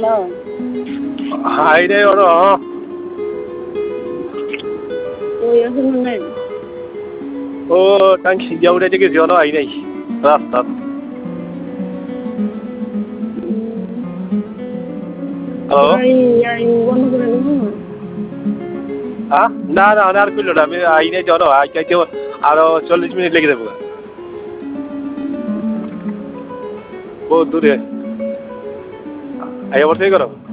high নাই ওর ও টাঙ্কি গিয়া উঠে গেছি ওর আই নাই রাস্তা না না আর করলো না আমি আই নাই জন আইতে আরো 40 মিনিট লেগে যাবো বহুত দূরে আই আবার থেকে করো